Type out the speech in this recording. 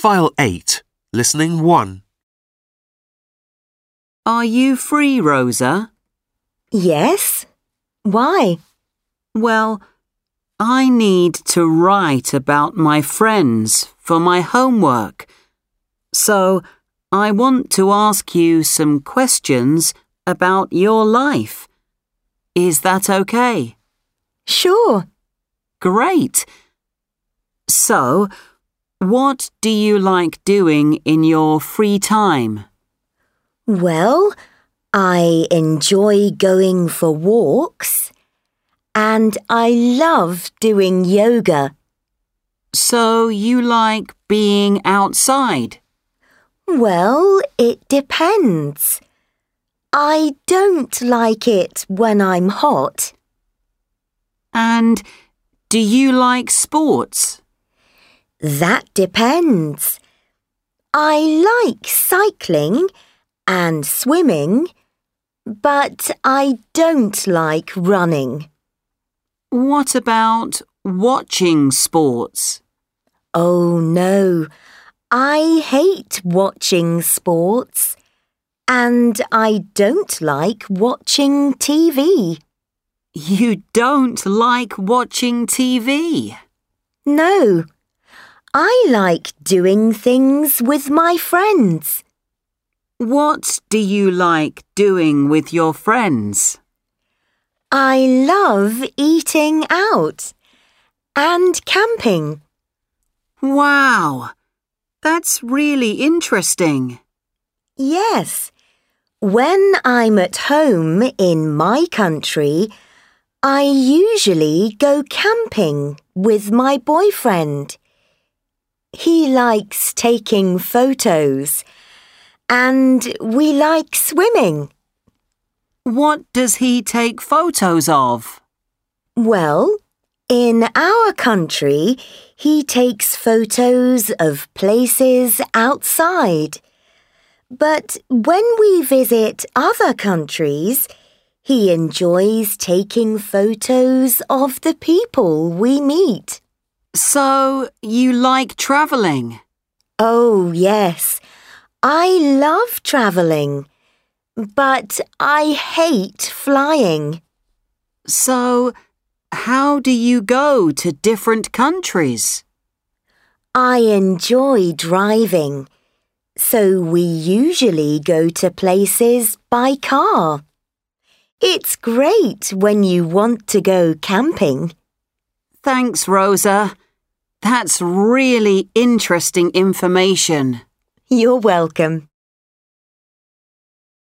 File 8, Listening 1. Are you free, Rosa? Yes. Why? Well, I need to write about my friends for my homework. So, I want to ask you some questions about your life. Is that okay? Sure. Great. So, what do you like doing in your free time? Well, I enjoy going for walks and I love doing yoga. So, you like being outside? Well, it depends. I don't like it when I'm hot. And do you like sports? That depends. I like cycling and swimming, but I don't like running. What about watching sports? Oh no, I hate watching sports and I don't like watching TV. You don't like watching TV? No, I like doing things with my friends. What do you like doing with your friends? I love eating out and camping. Wow, that's really interesting. Yes, when I'm at home in my country, I usually go camping with my boyfriend. He likes taking photos and we like swimming. What does he take photos of? Well, in our country, he takes photos of places outside. But when we visit other countries, he enjoys taking photos of the people we meet. So, you like travelling? Oh, yes. I love travelling, but I hate flying. So, how do you go to different countries? I enjoy driving, so we usually go to places by car. It's great when you want to go camping. Thanks, Rosa. That's really interesting information. You're welcome.